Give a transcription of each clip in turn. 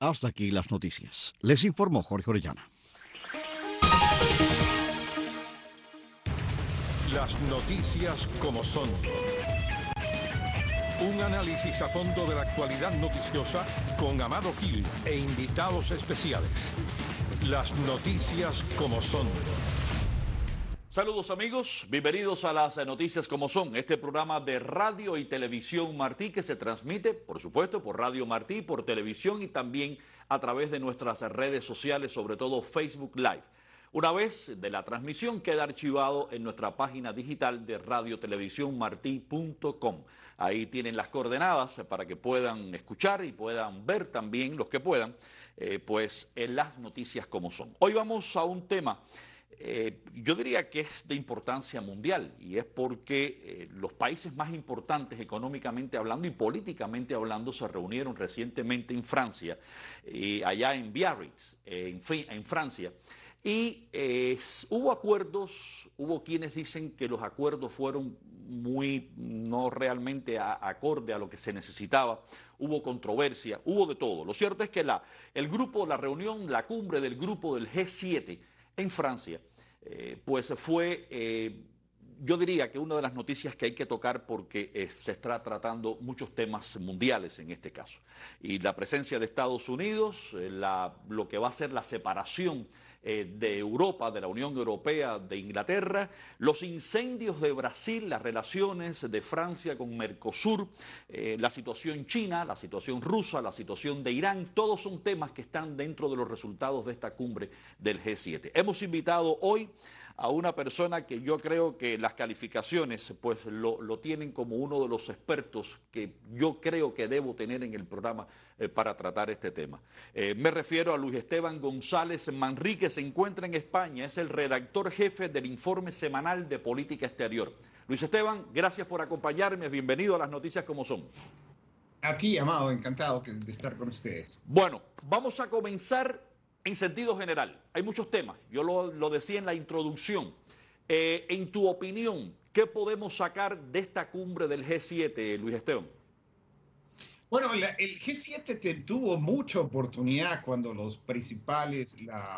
Hasta aquí las noticias. Les informó Jorge Orellana. Las noticias como son. Un análisis a fondo de la actualidad noticiosa con Amado Gil e invitados especiales. Las noticias como son. Saludos amigos, bienvenidos a las noticias como son, este programa de radio y televisión Martí que se transmite, por supuesto, por Radio Martí, por televisión y también a través de nuestras redes sociales, sobre todo Facebook Live. Una vez de la transmisión queda archivado en nuestra página digital de radiotelevisiónmarti.com. Ahí tienen las coordenadas para que puedan escuchar y puedan ver también los que puedan, pues en las noticias como son. Hoy vamos a un tema, yo diría que es de importancia mundial y es porque los países más importantes económicamente hablando y políticamente hablando se reunieron recientemente en Francia, allá en Biarritz, en Francia. Y hubo acuerdos, hubo quienes dicen que los acuerdos fueron no realmente acorde a lo que se necesitaba, hubo controversia, hubo de todo. Lo cierto es que la reunión, la cumbre del grupo del G7 en Francia, pues fue, yo diría que una de las noticias que hay que tocar porque se está tratando muchos temas mundiales en este caso. Y la presencia de Estados Unidos, lo que va a ser la separación de Europa, de la Unión Europea, de Inglaterra, los incendios de Brasil, las relaciones de Francia con Mercosur, la situación china, la situación rusa, la situación de Irán, todos son temas que están dentro de los resultados de esta cumbre del G7. Hemos invitado hoy a una persona que yo creo que las calificaciones pues lo tienen como uno de los expertos que yo creo que debo tener en el programa para tratar este tema. Me refiero a Luis Esteban González Manrique, se encuentra en España, es el redactor jefe del informe semanal de política exterior. Luis Esteban, gracias por acompañarme, bienvenido a las noticias como son. A ti, Amado, encantado de estar con ustedes. Bueno, vamos a comenzar en sentido general. Hay muchos temas, yo lo decía en la introducción. En tu opinión, ¿qué podemos sacar de esta cumbre del G7, Luis Esteban? Bueno, el G7 tuvo mucha oportunidad cuando los principales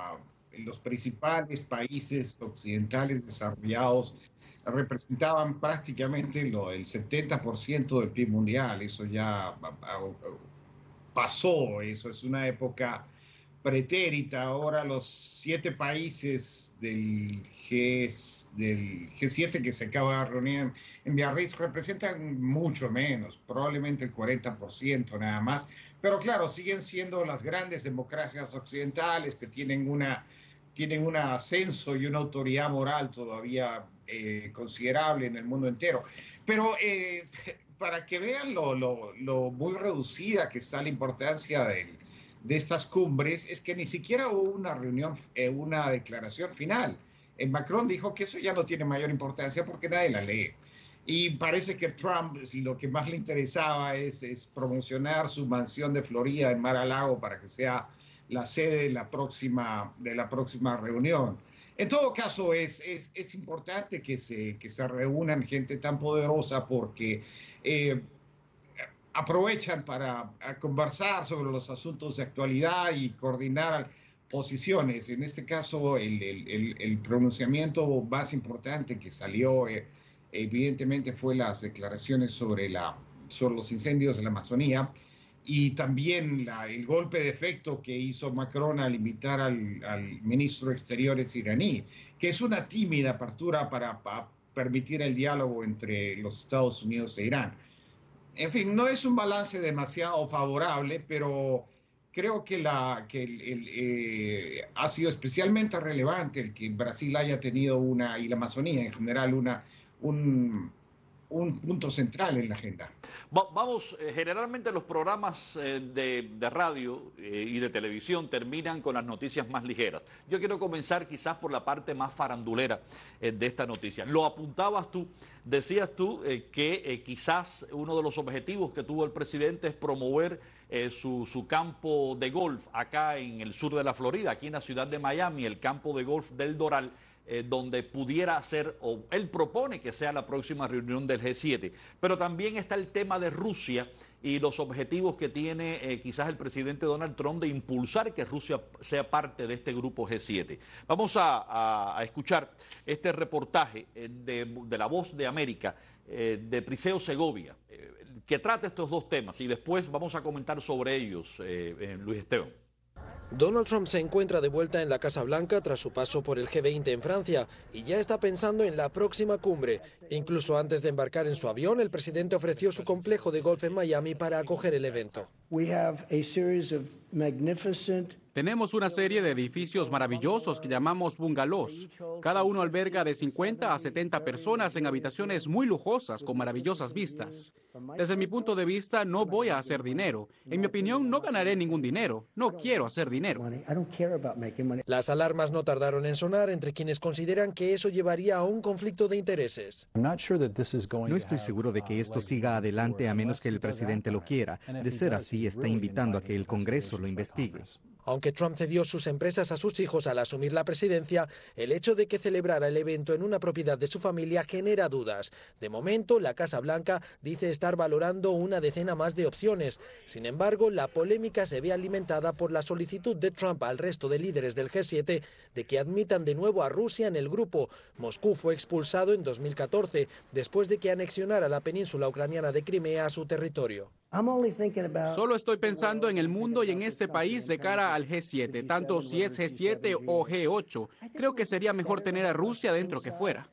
países occidentales desarrollados representaban prácticamente el 70% del PIB mundial. Eso ya pasó, eso es una época pretérita. Ahora los 7 países del G7 que se acaba de reunir en Biarritz representan mucho menos, probablemente el 40% nada más, pero claro, siguen siendo las grandes democracias occidentales que tienen un ascenso y una autoridad moral todavía considerable en el mundo entero. Pero para que vean lo muy reducida que está la importancia de estas cumbres, es que ni siquiera hubo una reunión, una declaración final. Macron dijo que eso ya no tiene mayor importancia porque nadie la lee. Y parece que Trump lo que más le interesaba es promocionar su mansión de Florida en Mar-a-Lago para que sea la sede de la próxima reunión. En todo caso, es importante que se reúnan gente tan poderosa porque aprovechan para conversar sobre los asuntos de actualidad y coordinar posiciones. En este caso, el pronunciamiento más importante que salió, evidentemente, fue las declaraciones sobre los incendios de la Amazonía y también el golpe de efecto que hizo Macron al invitar al ministro de Exteriores iraní, que es una tímida apertura para permitir el diálogo entre los Estados Unidos e Irán. En fin, no es un balance demasiado favorable, pero creo que ha sido especialmente relevante el que Brasil haya tenido y la Amazonía en general, un punto central en la agenda. Vamos, generalmente los programas de radio y de televisión terminan con las noticias más ligeras. Yo quiero comenzar quizás por la parte más farandulera de esta noticia. Lo apuntabas tú, decías tú que quizás uno de los objetivos que tuvo el presidente es promover su campo de golf acá en el sur de la Florida, aquí en la ciudad de Miami, el campo de golf del Doral, donde pudiera ser, o él propone que sea la próxima reunión del G7. Pero también está el tema de Rusia y los objetivos que tiene quizás el presidente Donald Trump de impulsar que Rusia sea parte de este grupo G7. Vamos a escuchar este reportaje de La Voz de América, de Prisceo Segovia, que trata estos dos temas y después vamos a comentar sobre ellos, Luis Esteban. Donald Trump se encuentra de vuelta en la Casa Blanca tras su paso por el G20 en Francia y ya está pensando en la próxima cumbre. Incluso antes de embarcar en su avión, el presidente ofreció su complejo de golf en Miami para acoger el evento. Tenemos una serie de edificios maravillosos que llamamos bungalows. Cada uno alberga de 50 a 70 personas en habitaciones muy lujosas con maravillosas vistas. Desde mi punto de vista, no voy a hacer dinero. En mi opinión, no ganaré ningún dinero. No quiero hacer dinero. Las alarmas no tardaron en sonar entre quienes consideran que eso llevaría a un conflicto de intereses. No estoy seguro de que esto siga adelante a menos que el presidente lo quiera. De ser así, está invitando a que el Congreso lo investigue. Aunque Trump cedió sus empresas a sus hijos al asumir la presidencia, el hecho de que celebrara el evento en una propiedad de su familia genera dudas. De momento, la Casa Blanca dice estar valorando una decena más de opciones. Sin embargo, la polémica se ve alimentada por la solicitud de Trump al resto de líderes del G7 de que admitan de nuevo a Rusia en el grupo. Moscú fue expulsado en 2014, después de que anexionara la península ucraniana de Crimea a su territorio. Solo estoy pensando en el mundo y en este país de cara al G7, tanto si es G7 o G8. Creo que sería mejor tener a Rusia dentro que fuera.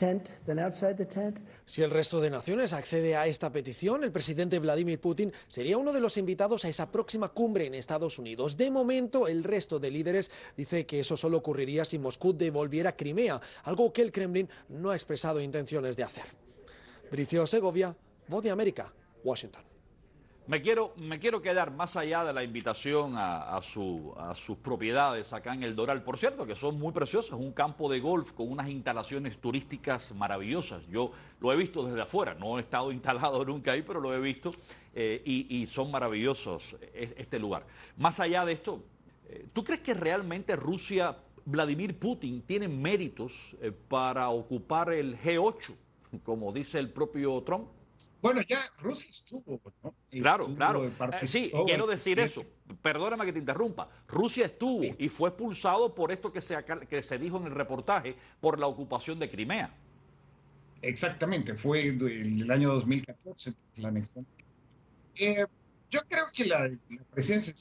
Si el resto de naciones accede a esta petición, el presidente Vladimir Putin sería uno de los invitados a esa próxima cumbre en Estados Unidos. De momento, el resto de líderes dice que eso solo ocurriría si Moscú devolviera Crimea, algo que el Kremlin no ha expresado intenciones de hacer. Prisceo Segovia, Voz de América, Washington. Me quiero quedar más allá de la invitación a sus propiedades acá en El Doral. Por cierto, que son muy preciosas, un campo de golf con unas instalaciones turísticas maravillosas. Yo lo he visto desde afuera, no he estado instalado nunca ahí, pero lo he visto y son maravillosos este lugar. Más allá de esto, ¿tú crees que realmente Rusia, Vladimir Putin, tiene méritos para ocupar el G8, como dice el propio Trump? Bueno, ya Rusia estuvo, ¿no? Claro. Sí, quiero decir eso. Perdóname que te interrumpa. Rusia estuvo y fue expulsado por esto que se dijo en el reportaje, por la ocupación de Crimea. Exactamente, fue el año 2014 la anexión. Yo creo que la presencia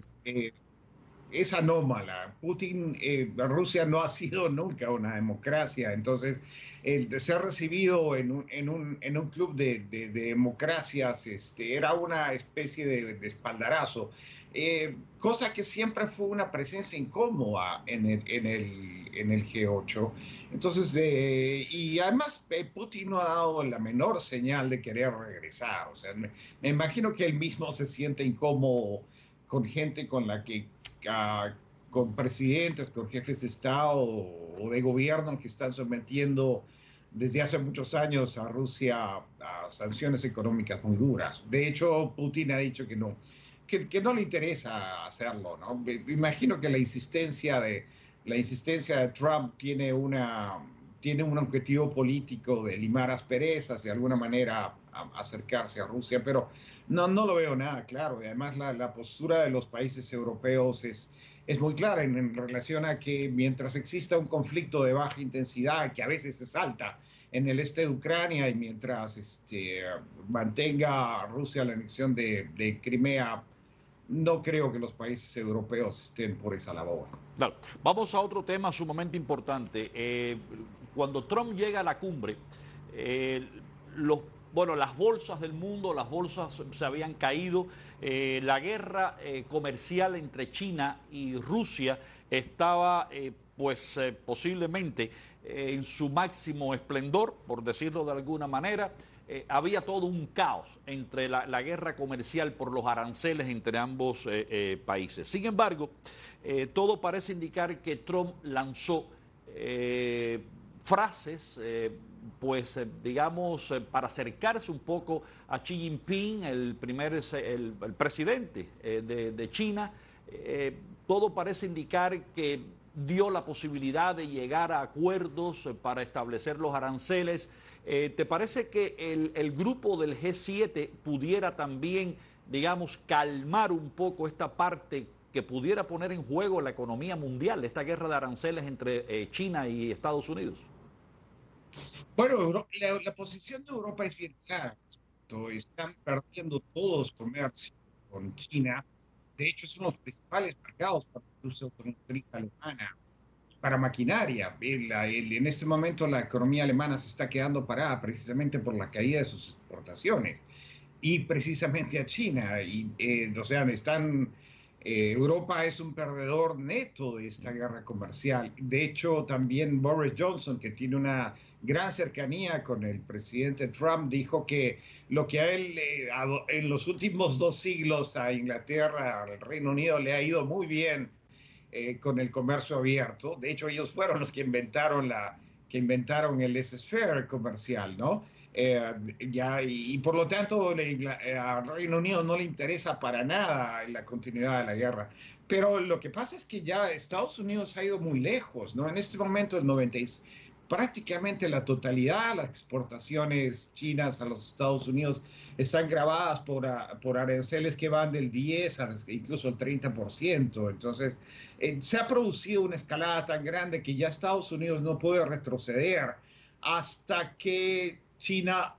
es anómala. Rusia no ha sido nunca una democracia, entonces se ha recibido en un club de democracias, era una especie de espaldarazo, cosa que siempre fue una presencia incómoda en el G8. Entonces, y además Putin no ha dado la menor señal de querer regresar. O sea, me imagino que él mismo se siente incómodo con gente con la que con presidentes, con jefes de Estado o de gobierno que están sometiendo desde hace muchos años a Rusia a sanciones económicas muy duras. De hecho, Putin ha dicho que no le interesa hacerlo, ¿no? Me imagino que la insistencia de Trump tiene un objetivo político de limar asperezas, de alguna manera acercarse a Rusia, pero no lo veo nada claro. Además, la postura de los países europeos es muy clara en relación a que mientras exista un conflicto de baja intensidad, que a veces se salta en el este de Ucrania, y mientras mantenga Rusia la anexión de Crimea, no creo que los países europeos estén por esa labor. Claro. Vamos a otro tema sumamente importante. Cuando Trump llega a la cumbre, las bolsas del mundo, las bolsas se habían caído. La guerra comercial entre China y Rusia estaba posiblemente en su máximo esplendor, por decirlo de alguna manera. Había todo un caos entre la guerra comercial por los aranceles entre ambos países. Sin embargo, todo parece indicar que Trump lanzó frases, para acercarse un poco a Xi Jinping, el presidente de China. Todo parece indicar que dio la posibilidad de llegar a acuerdos para establecer los aranceles ¿Te parece que el grupo del G7 pudiera también, digamos, calmar un poco esta parte que pudiera poner en juego la economía mundial, esta guerra de aranceles entre China y Estados Unidos? Bueno, la posición de Europa es bien clara. Están perdiendo todos comercio con China. De hecho, es uno de los principales mercados para la industria automotriz alemana, para maquinaria. En este momento la economía alemana se está quedando parada precisamente por la caída de sus exportaciones y precisamente a China. O sea, Europa es un perdedor neto de esta guerra comercial. De hecho, también Boris Johnson, que tiene una gran cercanía con el presidente Trump, dijo que lo que a él en los últimos 2 siglos a Inglaterra, al Reino Unido, le ha ido muy bien con el comercio abierto. De hecho, ellos fueron los que inventaron el laissez-faire comercial, ¿no? Y por lo tanto al Reino Unido no le interesa para nada la continuidad de la guerra. Pero lo que pasa es que ya Estados Unidos ha ido muy lejos, ¿no? En este momento prácticamente la totalidad de las exportaciones chinas a los Estados Unidos están gravadas por aranceles que van del 10 a incluso el 30%. Entonces, se ha producido una escalada tan grande que ya Estados Unidos no puede retroceder hasta que China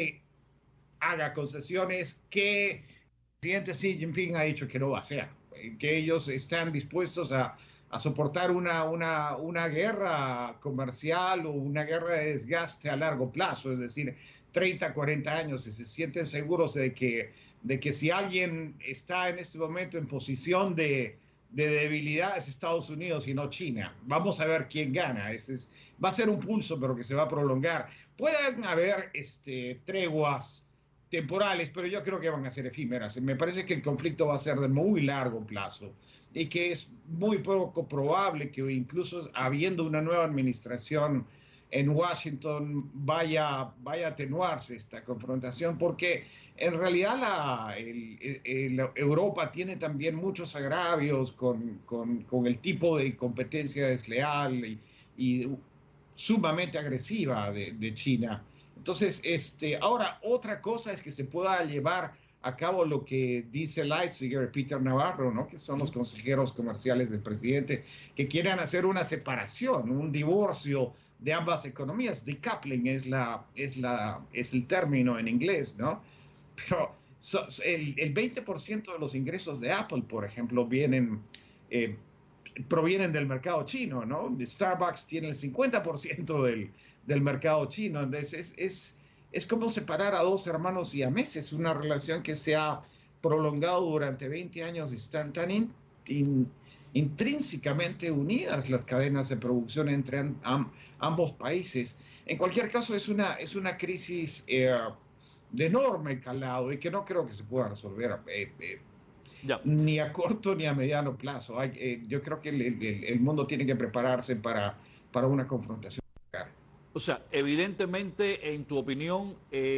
haga concesiones que el presidente Xi Jinping ha dicho que no va a hacer, que ellos están dispuestos a soportar una guerra comercial o una guerra de desgaste a largo plazo, es decir, 30, 40 años, y se sienten seguros de que si alguien está en este momento en posición de debilidad es Estados Unidos y no China. Vamos a ver quién gana. Va a ser un pulso, pero que se va a prolongar. Pueden haber treguas temporales, pero yo creo que van a ser efímeras. Me parece que el conflicto va a ser de muy largo plazo y que es muy poco probable que incluso habiendo una nueva administración en Washington vaya a atenuarse esta confrontación, porque en realidad Europa tiene también muchos agravios con el tipo de competencia desleal y sumamente agresiva de China. Entonces, ahora otra cosa es que se pueda llevar a cabo lo que dice Leitziger y Peter Navarro, ¿no? Que son los consejeros comerciales del presidente, que quieren hacer una separación, un divorcio de ambas economías. Decoupling es el término en inglés, ¿no? Pero el 20% de los ingresos de Apple, por ejemplo, provienen del mercado chino, ¿no? Starbucks tiene el 50% del mercado chino. Entonces es como separar a 2 hermanos siameses, una relación que se ha prolongado durante 20 años. Están tan intrínsecamente unidas las cadenas de producción entre ambos países. En cualquier caso, es una crisis de enorme calado y que no creo que se pueda resolver ni a corto ni a mediano plazo. Yo creo que el mundo tiene que prepararse para una confrontación. O sea, evidentemente, en tu opinión,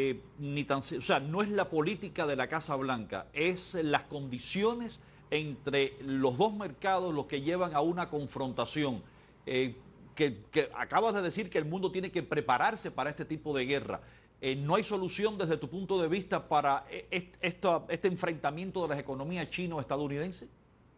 no es la política de la Casa Blanca, es las condiciones entre los dos mercados los que llevan a una confrontación. Que acabas de decir que el mundo tiene que prepararse para este tipo de guerra. ¿No hay solución desde tu punto de vista para este enfrentamiento de las economías chino-estadounidenses?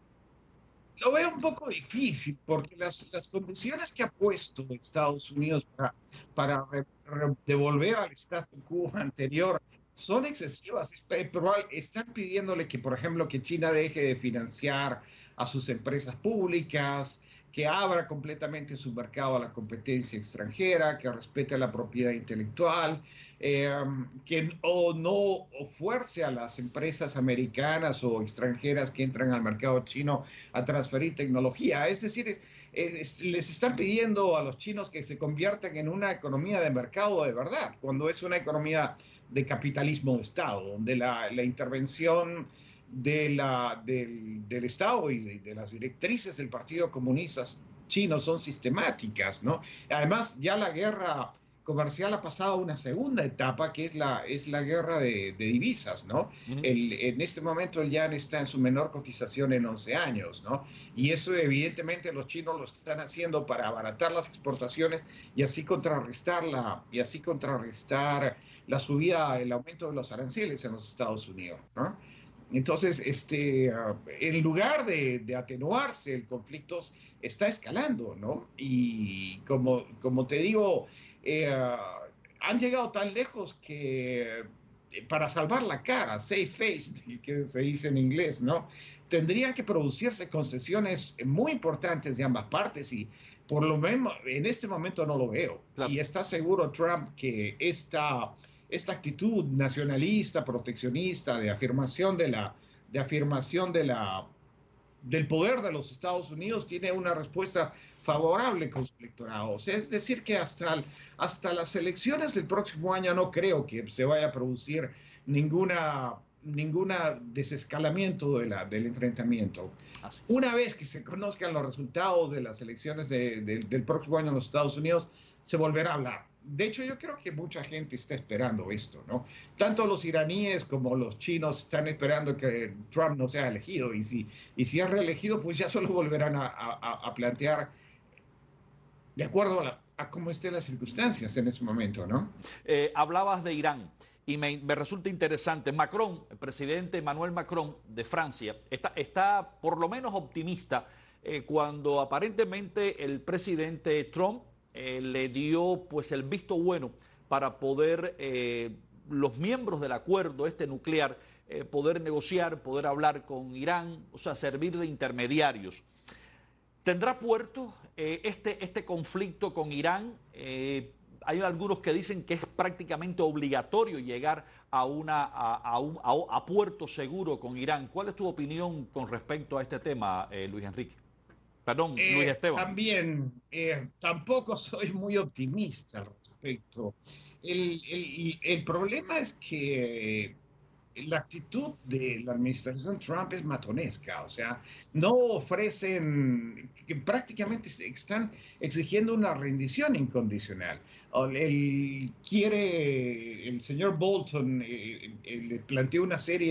Lo veo un poco difícil porque las condiciones que ha puesto Estados Unidos para devolver al status quo anterior son excesivas. Están pidiéndole que, por ejemplo, que China deje de financiar a sus empresas públicas, que abra completamente su mercado a la competencia extranjera, que respete la propiedad intelectual, que no fuerce a las empresas americanas o extranjeras que entran al mercado chino a transferir tecnología. Es decir, les están pidiendo a los chinos que se conviertan en una economía de mercado de verdad, cuando es una economía de capitalismo de Estado, donde la intervención del Estado y de las directrices del Partido Comunista Chino son sistemáticas, ¿no? Además, ya la guerra comercial ha pasado a una segunda etapa, que es la guerra de divisas, ¿no? En este momento el yuan está en su menor cotización en 11 años, ¿no? Y eso evidentemente los chinos lo están haciendo para abaratar las exportaciones y así contrarrestar la subida, el aumento de los aranceles en los Estados Unidos, ¿no? Entonces, en lugar de atenuarse, el conflicto está escalando, ¿no? Y como te digo, han llegado tan lejos que para salvar la cara, save face, que se dice en inglés, ¿no? Tendrían que producirse concesiones muy importantes de ambas partes y por lo menos en este momento no lo veo. Claro. Y está seguro Trump que esta actitud nacionalista, proteccionista, de afirmación del poder de los Estados Unidos tiene una respuesta favorable con su electorado. O sea, es decir, que hasta las elecciones del próximo año no creo que se vaya a producir ninguna desescalamiento del enfrentamiento. Así. Una vez que se conozcan los resultados de las elecciones del próximo año en los Estados Unidos, se volverá a hablar. De hecho, yo creo que mucha gente está esperando esto, ¿no? Tanto los iraníes como los chinos están esperando que Trump no sea elegido. Y si es reelegido, pues ya solo volverán a plantear de acuerdo a cómo estén las circunstancias en ese momento, ¿no? Hablabas de Irán y me resulta interesante. Macron, el presidente Emmanuel Macron de Francia, está por lo menos optimista cuando aparentemente el presidente Trump le dio pues el visto bueno para poder los miembros del acuerdo nuclear poder negociar, poder hablar con Irán, o sea, servir de intermediarios. ¿Tendrá puerto este conflicto con Irán? Hay algunos que dicen que es prácticamente obligatorio llegar a puerto seguro con Irán. ¿Cuál es tu opinión con respecto a este tema, Luis Enrique? Perdón, Luis Esteban. También, tampoco soy muy optimista al respecto. El problema es que la actitud de la administración Trump es matonesca, o sea, no ofrecen, que prácticamente están exigiendo una rendición incondicional. El señor Bolton le planteó una serie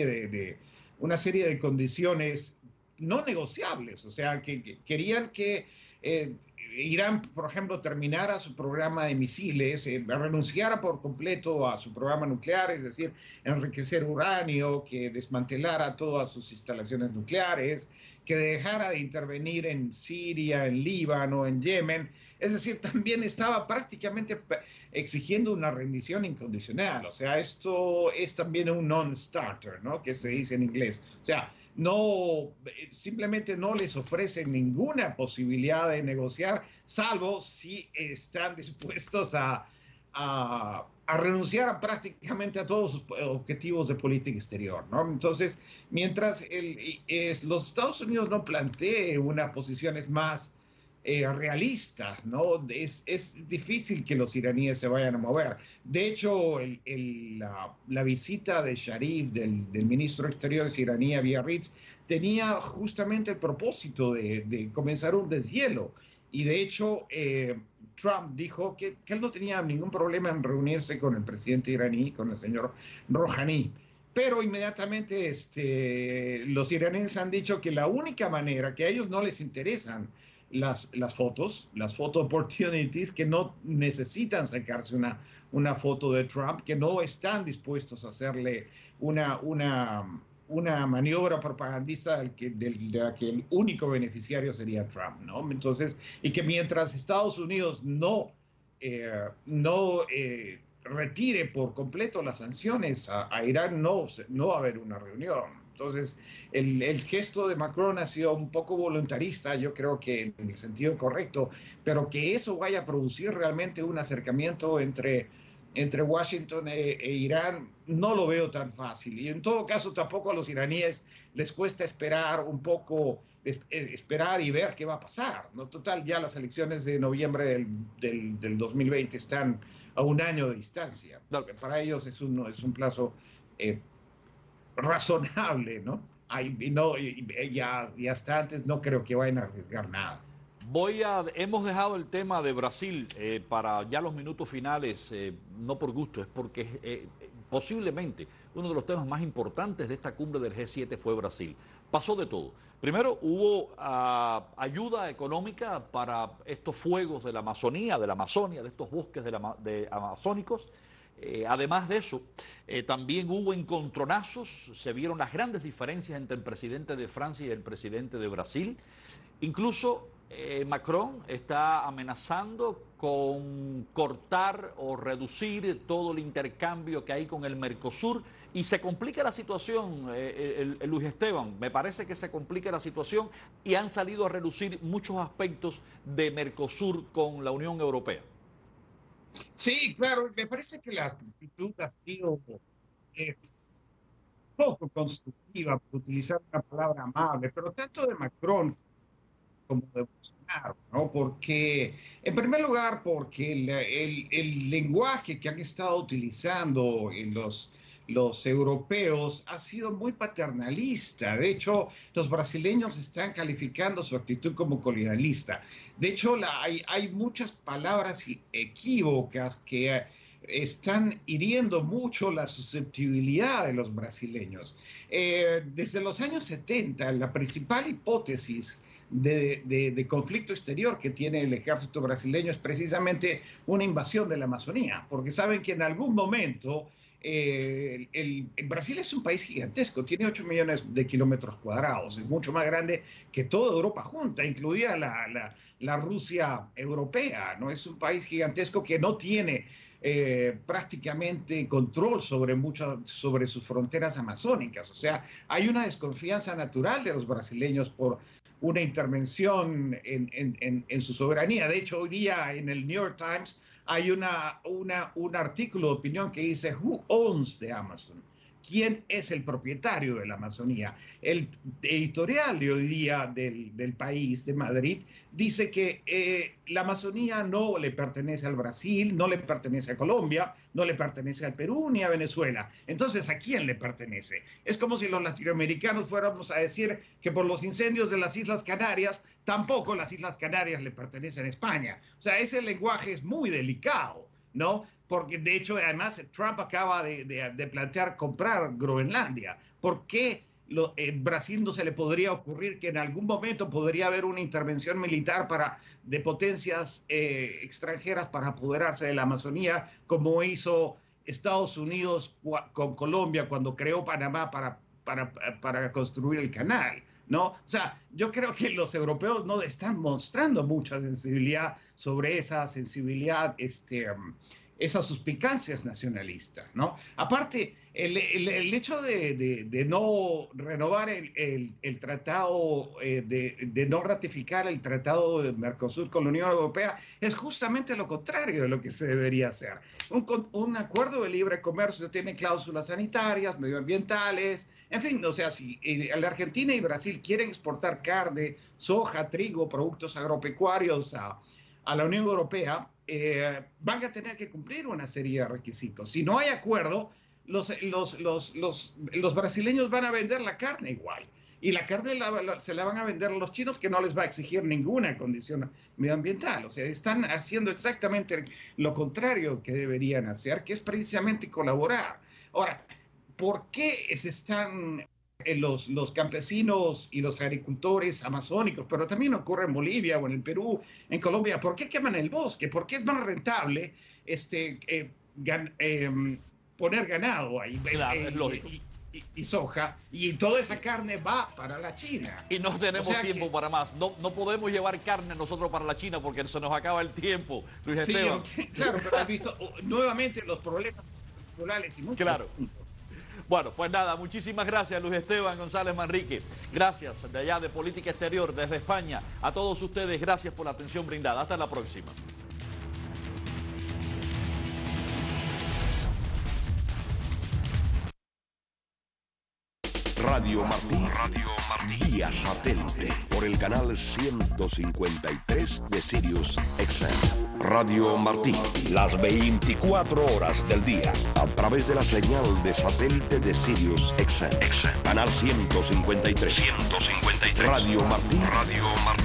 de condiciones no negociables, o sea, que querían que Irán, por ejemplo, terminara su programa de misiles, renunciara por completo a su programa nuclear, es decir, enriquecer uranio, que desmantelara todas sus instalaciones nucleares, que dejara de intervenir en Siria, en Líbano, en Yemen. Es decir, también estaba prácticamente exigiendo una rendición incondicional. O sea, esto es también un non-starter, ¿no? Que se dice en inglés. O sea, simplemente no les ofrecen ninguna posibilidad de negociar, salvo si están dispuestos a renunciar prácticamente a todos sus objetivos de política exterior, ¿no? Entonces, mientras los Estados Unidos no planteen unas posiciones más realistas, ¿no? Es difícil que los iraníes se vayan a mover. De hecho, la visita de Sharif, del ministro de Exteriores iraní a Biarritz, tenía justamente el propósito de comenzar un deshielo. Y de hecho, Trump dijo que él no tenía ningún problema en reunirse con el presidente iraní, con el señor Rouhani. Pero inmediatamente los iraníes han dicho que la única manera, que a ellos no les interesan las photo opportunities, que no necesitan sacarse una foto de Trump, que no están dispuestos a hacerle una maniobra propagandista de que el único beneficiario sería Trump, ¿no? Entonces, y que mientras Estados Unidos no retire por completo las sanciones a Irán, no va a haber una reunión. Entonces, el gesto de Macron ha sido un poco voluntarista, yo creo que en el sentido correcto, pero que eso vaya a producir realmente un acercamiento entre Washington e Irán, no lo veo tan fácil. Y en todo caso, tampoco a los iraníes les cuesta esperar un poco, esperar y ver qué va a pasar, ¿no? Total, ya las elecciones de noviembre del 2020 están a un año de distancia. Para ellos es un plazo razonable, ¿no? Y hasta antes no creo que vayan a arriesgar nada. Hemos dejado el tema de Brasil para ya los minutos finales, no por gusto, es porque posiblemente uno de los temas más importantes de esta cumbre del G7 fue Brasil. Pasó de todo. Primero hubo ayuda económica para estos fuegos de la Amazonía, de estos bosques amazónicos. Además de eso, también hubo encontronazos, se vieron las grandes diferencias entre el presidente de Francia y el presidente de Brasil. Incluso Macron está amenazando con cortar o reducir todo el intercambio que hay con el Mercosur y se complica la situación, Luis Esteban, me parece que se complica la situación y han salido a reducir muchos aspectos de Mercosur con la Unión Europea. Sí, claro, me parece que la actitud ha sido poco constructiva, por utilizar una palabra amable, pero tanto de Macron como de Bolsonaro, ¿no? Porque, en primer lugar, porque el lenguaje que han estado utilizando en los europeos ha sido muy paternalista. De hecho, los brasileños están calificando su actitud como colonialista. De hecho, hay muchas palabras equívocas que están hiriendo mucho la susceptibilidad de los brasileños. Desde los años 70, la principal hipótesis de conflicto exterior que tiene el ejército brasileño es precisamente una invasión de la Amazonía, porque saben que en algún momento Brasil es un país gigantesco, tiene 8 millones de kilómetros cuadrados, es mucho más grande que toda Europa junta, incluida la Rusia europea, ¿no? Es un país gigantesco que no tiene prácticamente control sobre sus fronteras amazónicas. O sea, hay una desconfianza natural de los brasileños por una intervención en su soberanía. De hecho, hoy día en el New York Times hay un artículo de opinión que dice "Who owns the Amazon?" ¿Quién es el propietario de la Amazonía? El editorial de hoy día del país, de Madrid, dice que la Amazonía no le pertenece al Brasil, no le pertenece a Colombia, no le pertenece al Perú ni a Venezuela. Entonces, ¿a quién le pertenece? Es como si los latinoamericanos fuéramos a decir que por los incendios de las Islas Canarias, tampoco las Islas Canarias le pertenecen a España. O sea, ese lenguaje es muy delicado, ¿no? Porque de hecho, además, Trump acaba de plantear comprar Groenlandia. ¿Por qué Brasil no se le podría ocurrir que en algún momento podría haber una intervención militar de potencias extranjeras para apoderarse de la Amazonía, como hizo Estados Unidos con Colombia cuando creó Panamá para construir el canal, ¿no? O sea, yo creo que los europeos no están mostrando mucha sensibilidad sobre esa sensibilidad, esas suspicacias nacionalistas, ¿no? Aparte, el hecho de no renovar el tratado, de no ratificar el tratado de Mercosur con la Unión Europea es justamente lo contrario de lo que se debería hacer. Un acuerdo de libre comercio tiene cláusulas sanitarias, medioambientales, en fin, o sea, si la Argentina y Brasil quieren exportar carne, soja, trigo, productos agropecuarios a la Unión Europea, van a tener que cumplir una serie de requisitos. Si no hay acuerdo, los brasileños van a vender la carne igual. Y la carne se la van a vender a los chinos, que no les va a exigir ninguna condición medioambiental. O sea, están haciendo exactamente lo contrario que deberían hacer, que es precisamente colaborar. Ahora, ¿por qué se están los campesinos y los agricultores amazónicos, pero también ocurre en Bolivia o en el Perú, en Colombia? ¿Por qué queman el bosque? ¿Por qué es más rentable poner ganado ahí? Claro, es lógico. Y soja, y toda esa carne va para la China. Y no tenemos tiempo para más. No podemos llevar carne nosotros para la China porque se nos acaba el tiempo, Luis Esteban. Claro, pero has visto nuevamente los problemas culturales y muchos. Claro. Bueno, pues nada, muchísimas gracias, Luis Esteban González Manrique. Gracias de allá de Política Exterior, desde España. A todos ustedes, gracias por la atención brindada. Hasta la próxima. Radio Martí, vía satélite, por el canal 153 de Sirius XM. Radio Martí, las 24 horas del día, a través de la señal de satélite de Sirius XM. Canal 153. Radio Martí.